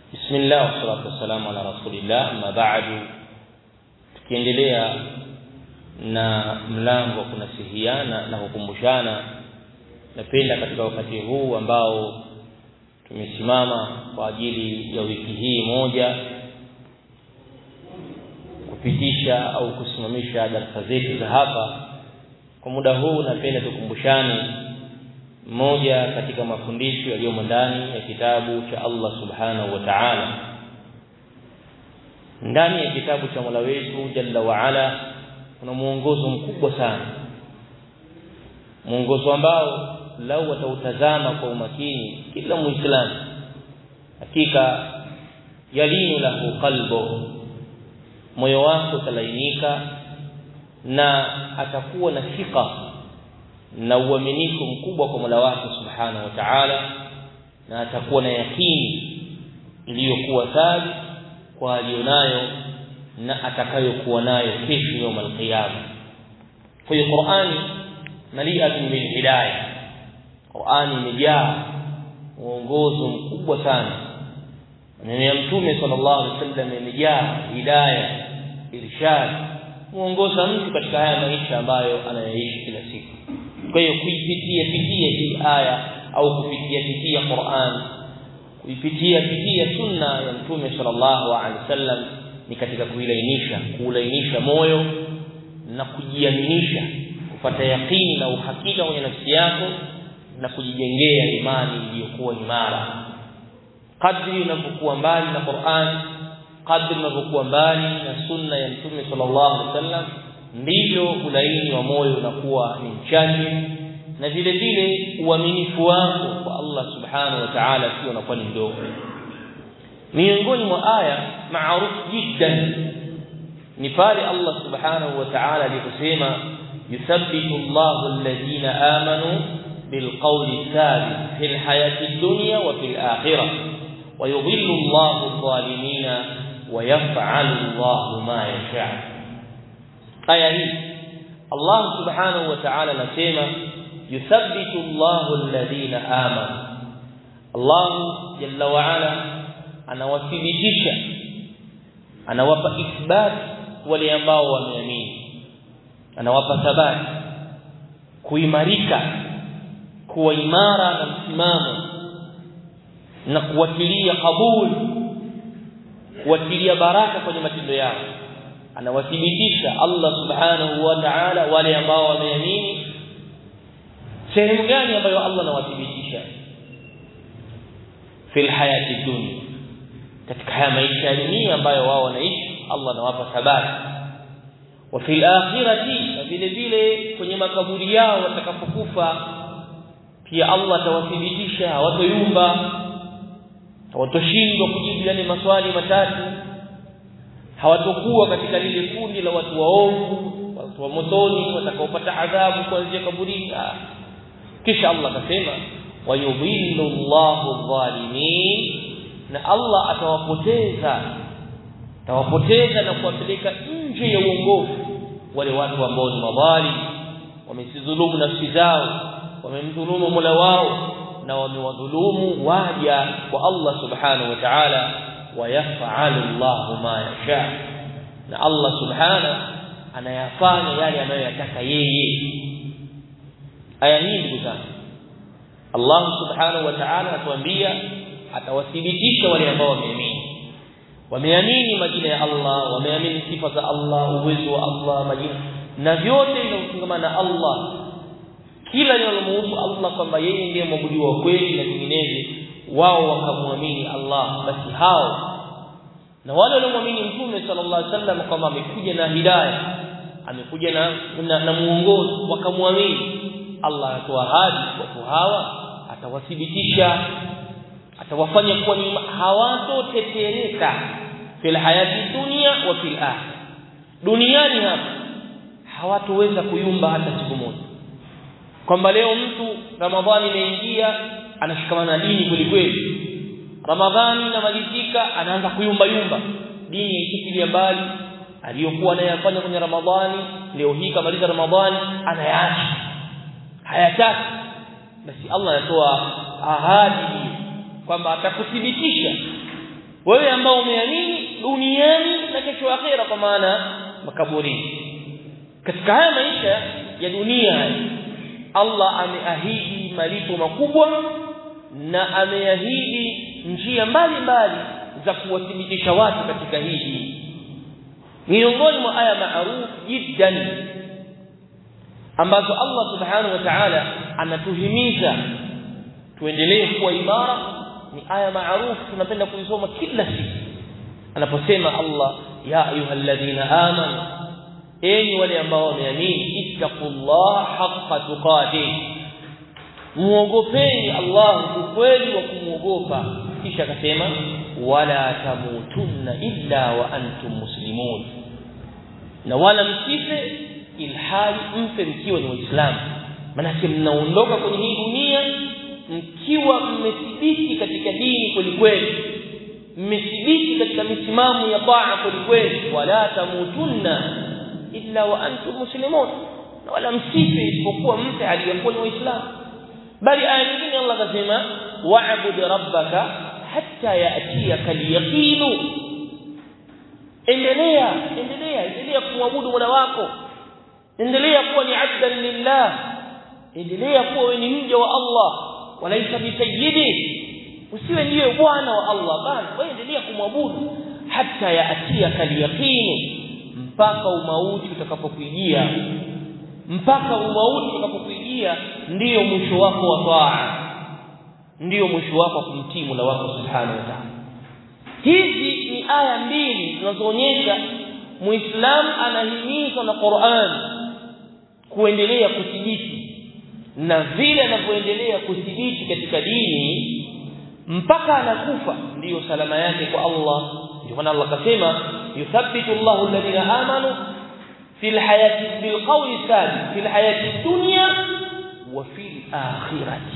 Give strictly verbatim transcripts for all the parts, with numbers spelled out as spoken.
Bismillah wassalatu wassalamu ala rasulillah, amma ba'du. Tukiendelea na mlango wa kunasihiana na kukumbushana, napenda katika wakati huu ambao tumesimama kwa ajili ya wiki hii moja kupitisha au kusimamisha darasa zetu za hapa, kwa muda huu napenda tukumbushane moja katika mafundisho yaliyo ndani ya kitabu cha Allah subhanahu wa ta'ala. Ndani ya kitabu cha Mola wetu jalla wa ala kuna muongozo mkubwa sana, muongozo ambao lau watautazama kwa umakini kila muislamu, hakika yalinu lahu qalbu, moyo wako utalainika na atakuwa na thika na uaminifu mkubwa kwa Mola wake subhanahu wa ta'ala, na atakuwa na yakini iliyokuwa thabiti kwa alionayo na atakayokuwa nayo kesho يوم القيامه. Kwa hiyo Qur'ani mali'atun bil hidayah, Qur'ani imejaa mwongozo mkubwa sana. Neno ya Mtume sallallahu alaihi wasallam imejaa hidayah, irshad, muongoza mtu katika haya maisha ambayo anayoishi kila siku. Kwa hiyo kuipitia pitia hii aya au kupitia pitia Qur'an, kuipitia pitia sunna ya Mtume sallallahu alaihi wasallam ni katika kuilainisha, kuulainisha moyo na kujiaminisha, kupata yakini na uhakika kwenye nafsi yako na kujijengea imani iliyokuwa imara. Kadri unapokuwa mbali na Qur'an, kadri unapokuwa mbali na sunna ya Mtume sallallahu alaihi wasallam, ndivyo ulaini wa moyo unakuwa ni mchache, na vile vile uaminifu wako kwa Allah subhanahu wa ta'ala pia unakuwa ni mdogo. Miongoni mwa aya maarufu jiddan ni pale Allah subhanahu wa ta'ala aliposema yuthabbitu Allahu alladhina amanu bilqawli thabit fil hayati dunya wa fil akhirah wa yudhillu Allahu adh-dhalimina wa yaf'alu Allahu ma yasha'. Aya hii Allah subhanahu wa ta'ala anasema yuthabbitu Allahu alladhina amanu, Allah jalla wa ala anawathibitisha, anawapa ithbat wale ambao wameamini, anawapa thabati, kuimarika, kuwa imara na msimamo na kuwatilia kabuli, kuwatilia baraka kwenye matendo yao. Anawathibitisha Allah subhanahu wa ta'ala wale ambao wameamini. Sehemu gani ambayo Allah anawathibitisha? Fil hayati dunya, katika haya maisha ya dunia ambayo wao wanaishi, Allah anawapa thabati. Wa fil akhirati, vile vile kwenye makaburi yao watakapokufa pia Allah atawathibitisha, hawatoyumba, hawatoshindwa kujibu yale maswali matatu, hawatokuwa katika lile kundi la watu waovu, watu wa motoni watakaopata adhabu kuanzia kaburini. Kisha Allah akasema wa yudhillu Allahu adh-dhalimin, na Allah atawapoteza atawapoteza na kuwapeleka nje ya uongofu wale watu ambao ni madhalim, wamesidhulumu nafsi zao, wamemdhulumu Mola wao na wamewadhulumu waja wa Allah subhanahu wa ta'ala. Wa yaf'alu Allahu ma yasha, na Allah subhanahu anayafanya yale anayoyataka yeye. Aya hii ndugu zangu, Allah subhanahu wa ta'ala atuambia atawathibitisha wale ambao wameamini, wameamini majina ya Allah, wameamini sifa za Allah, uwezo wa Allah, majina na vyote vinavyofungamana na Allah, kila linalomhusu Allah kwamba yeye ndiye mwabudiwa wa kweli na vinginevyo, wao wakamwamini Allah, basi hao na wale waliomwamini Mtume sallallahu alaihi wasallam kwamba amekuja na hidayah, amekuja na na, na muongozo, wakamwamini, Allah anatoa ahadi watu hawa atawathibitisha, atawafanya kuwa ni hawatotetereka fil hayati dunya wa fil akhirah. Duniani hapa hawatoweza kuyumba hata siku moja, kwamba leo mtu Ramadhani inaingia anashikamana na dini kweli kweli, Ramadhani inamalizika anaanza kuyumba yumba, dini ikifikia mbali aliyokuwa anayafanya kwenye Ramadhani, leo hii kamaliza Ramadhani anayaacha, hayataki. Basi Allah anatoa ahadi kwamba atakuthibitisha wewe ambao umeamini duniani na kesho akhera kwa maana makaburini. Katika haya maisha ya dunia Allah ameahidi malipo makubwa na ameahidi njia mbalimbali za kuwathibitisha watu katika hili. Miongoni mwa aya maarufu jiddan ambazo Allah subhanahu wa ta'ala anatuhimiza tuendelee kuwa imara ni aya maarufu tunapenda kuisoma kila siku. Anaposema Allah, ya ayyuhalladhina amanu, enyi wale ambao wameamini, ittaqullaha haqqa tuqatih, muogopeni Allah ukweli wa kumuogopa. Kisha akasema wala tamutunna illa wa antum muslimun, na wala msife ilhali mfe mkiwa ni waislamu. Maana mnaondoka kwenye hii dunia mkiwa mmethibiti katika dini kweli kweli, mmethibiti katika misimamo ya taa kweli kweli. Wala tamutunna illa wa antum muslimun, na wala msife isipokuwa mfe aliyekuwa ni waislamu. Bali aya nyingine Allah akasema wa'bud rabbaka hatta ya'tiyaka al-yaqin, endelea endelea endelea kumwabudu Mola wako, endelea kuwa ni abdan lillah, endelea kuwa wewe ni mja wa Allah, walaisa bisayyidi, usiwe ndiye bwana wa Allah bali wewe endelea kumwabudu hatta ya'tiyaka al-yaqin, mpaka umauti utakapokujia. Mpaka umauti utakapokujia ndio mwisho wako wa taa, ndio mwisho wako kumtii Mola wako subhanahu wa ta'ala. Hizi ni aya mbili zinazoonyesha Muislamu anahimizwa na Qur'an kuendelea kuthibiti, na vile anavyoendelea kuthibiti katika dini mpaka anakufa ndio salama yake kwa Allah. Ndio maana Allah akasema yuthabbitu Allahu alladhina amanu fil hayati bil qawli sabit fil hayati dunya wa fil akhirati.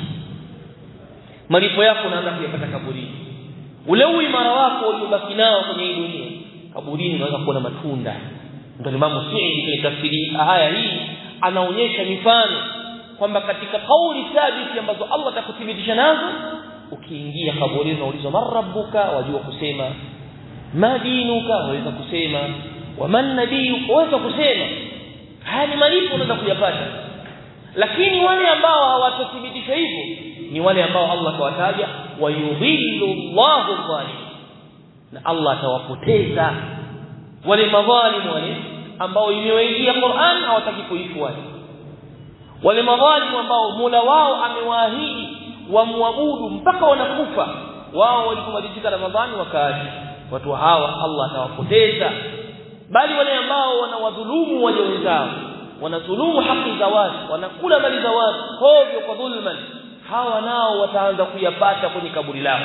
Malipo yako unaanza kuyapata kaburini. Ule uimara wako uliobaki nao kwenye hii dunia, kaburini unaweza kuona matunda. Ndio Imam Sa'idi katika tafsiri aya hii anaonyesha mifano kwamba katika kauli thabiti ambazo Allah atakuthibitisha nazo, ukiingia kaburini unaulizwa marabbuka, wajua kusema, madinuka waweza kusema, wa man nabiyuka waweza kusema. Haya ni malipo unaweza kuyapata. Lakini wale ambao hawatathibitishwa hivyo ni wale ambao Allah kawataja wayudhillu Allahu dhalim, na Allah atawapoteza wale madhalimu, wale ambao imewaingia Qur'an hawataki kuifuata, wale madhalimu ambao Mola wao amewaahidi wamwabudu mpaka wanakufa, wao walipomalizika Ramadhani wakaacha. Watu hawa Allah atawapoteza. Bali wale ambao wanawadhulumu waja wenzao, wanadhulumu haki za watu, wanakula mali za watu hovyo kwa dhulma, hawa nao wataanza kuyapata kwenye kaburi lao.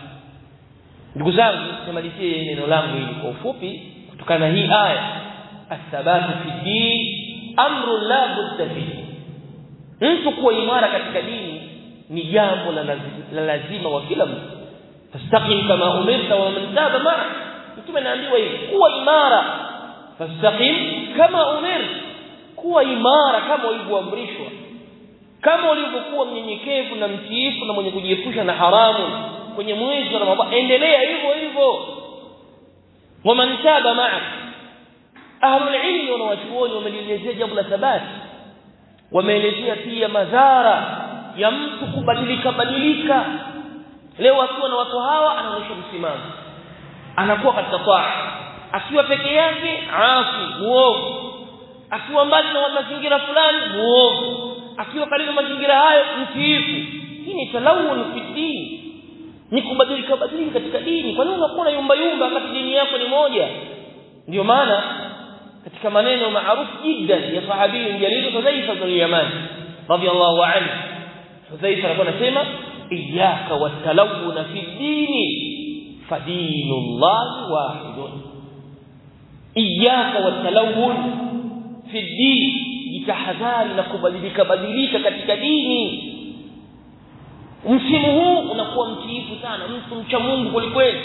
Ndugu zangu, nimalizie neno langu hili kwa ufupi kutokana na hii aya. Athabatu fi din amru la budda fihi, mtu kuwa imara katika dini ni jambo la lazima wa kila mtu. Fastaqim kama umirta wa man taba ma'a, mtume anaambiwa hivi, kuwa imara. Fastaqim kama umirta, kuwa imara kama ulivyoamrishwa, kama ulivyokuwa mnyenyekevu na mtiifu na mwenye kujiepusha na haramu kwenye mwezi wa Ramadhani, endelea hivyo hivyo. Wa man taba ma'a, ahlul ilmi wanawachuoni wameelezea jambo la thabati, wameelezea pia madhara ya mtu kubadilika badilika. Leo akiwa na watu hawa anaonyesha msimamo, anakuwa katika taa. Akiwa peke yake asi muovu, akiwa mbali na mazingira fulani muovu, akiwa karibu na mazingira hayo mtiifu. Hii ni talawun fi din, ni kubadilika badilika katika dini. Kwa nini unakuwa yumba yumba wakati dini yako ni moja? Ndio maana katika maneno maarufu jiddan ya sahabi jalil Hudhaifa bin Yaman radiyallahu anhu, Hudhaifa alikuwa anasema iyyaka watalawun fi dini fadinullahi wahidun. Iyyaka watalawun fi dini, jitahadhari na kubadilika badilika katika dini. Msimu huu unakuwa mtiifu sana, mtu mcha Mungu kwelikweli.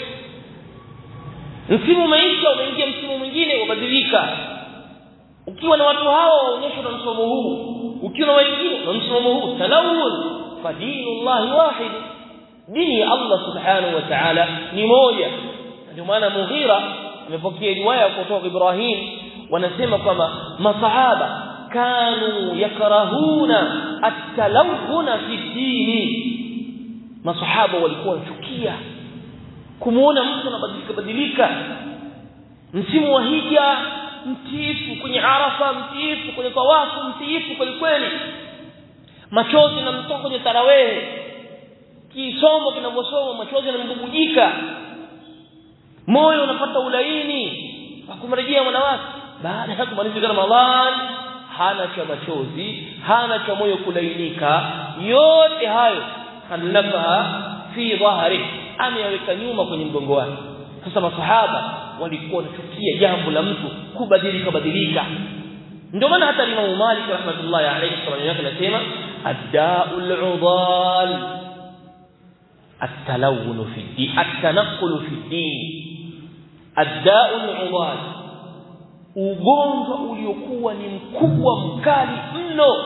Msimu umeisha, unaingia msimu mwingine wabadilika. Ukiwa na watu hao waonyesha na msomo huu, ukiwa na wengine na msomo huu. Talawun fadinullahi wahid, dini ya Allah subhanahu wa ta'ala ni moja. ndio maana Mughira amepokea riwaya kutoka Ibrahim wanasema kwamba masahaba kanu yakrahuna at-talawuna fi dini, masahaba walikuwa wanachukia kumuona mtu anabadilika badilika. Msimu wa hija mtiifu kwenye Arafa, mtiifu kwenye tawafu, mtiifu kweli kweli, machozi na mtoka kwenye tarawih, kisomo kinavyosoma machozi yanambubujika, moyo unapata ulaini akumrejea mwanawake. Baada ya kumalizika Ramadhan hana cha machozi, hana cha moyo kulainika, yote hayo kalafa fi dhahri, ameyaweka nyuma kwenye mgongo wake. Sasa masahaba walikuwa wanachukia jambo la mtu kubadilika badilika. Ndio maana hata Imam Malik rahmatullahi alayhi sallallahu anasema ad-da'ul 'udal at-talawun fi din, at-tanaqqul fi din. Ad-da'ul 'udal, ugonjwa uliokuwa ni mkubwa mkali mno,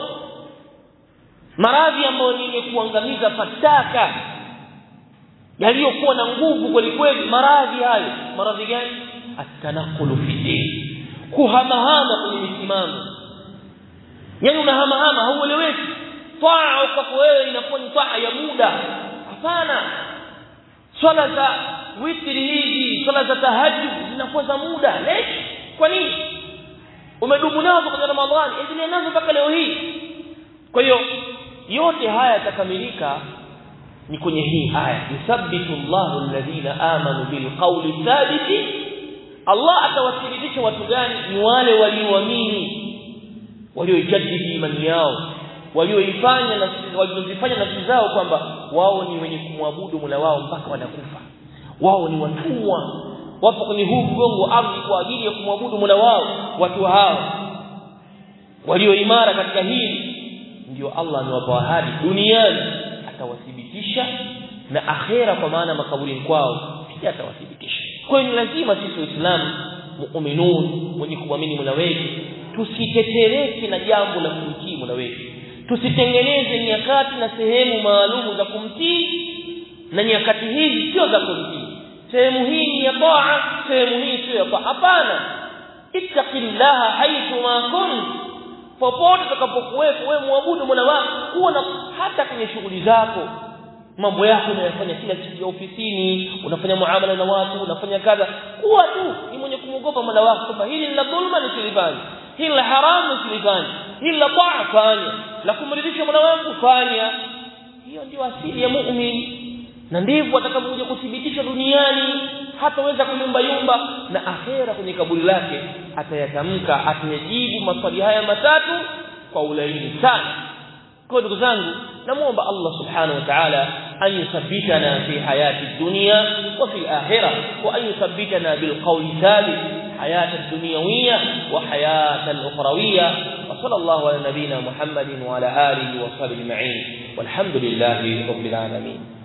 maradhi ambayo ni kuangamiza fataka, yaliyokuwa na nguvu kweli kweli. Maradhi hayo, maradhi gani? At-tanaqqul fi din, kuhamahama kwenye misimamo. Yani unahamahama, haueleweki. Taa kwako wewe inakuwa ni taa ya muda. Hapana, swala za witri hizi, swala za tahajjud zinakuwa za muda. Leshi, kwa nini? Umedumu nazo kwa Ramadhani, endelea nazo mpaka leo hii. Kwa hiyo yote haya yatakamilika ni kwenye hii aya, yusabbitu Allahu alladhina amanu bil qawli thabiti. Allah atawathibitisha watu gani? Ni wale walioamini, walioijadidi imani yao, walioifanya na waliozifanya nafsi zao kwamba wao ni wenye kumwabudu Mola wao mpaka wanakufa. Wao ni watumwa, wapo kwenye huu mgongo ardhi kwa ajili ya kumwabudu Mola wao. Watu hao walioimara katika hili ndio Allah amewapa ahadi duniani atawathibitisha, na akhera kwa maana makaburini kwao pia atawathibitisha. Kwa hiyo lazima sisi Waislamu muuminin wenye kuamini Mola wetu tusitetereke na jambo la kumtii Mola wetu. Tusitengeneze nyakati na sehemu maalumu za kumtii, na nyakati hizi sio za kumtii. Sehemu hii ni ya taa, sehemu hii sio ya taa. Hapana, ittaqillaha haythu ma kunt, popote utakapokuwepo wewe muabudu Mola wako. Kuwa na hata kwenye shughuli zako, mambo yako unayofanya kila siku ofisini, unafanya muamala na watu, unafanya kadha, kuwa tu ni mwenye kumwogopa Mola wako kwamba hili ni la dhulma nisilifanye, hili la haramu nisilifanye, hili la taa fanya, la kumridhisha Mola wangu fanya. Hiyo ndio asili ya muumini, na ndivyo atakapokuja kuthibitisha duniani. Hataweza kuyumba yumba, na akhera kwenye kaburi lake atayatamka, atayajibu maswali haya matatu kwa ulaini sana. Kwa ndugu zangu, namuomba Allah subhanahu wa ta'ala an yuthabbitana fi hayati dunya wa fi akhirah, wa an yuthabbitana bil qawli thabit hayat ad-dunyawiyya wa hayat al-ukhrawiyya. Wa sallallahu ala nabiyyina Muhammadin wa ala alihi wa sahbihi ajma'in, walhamdulillahi rabbil alamin.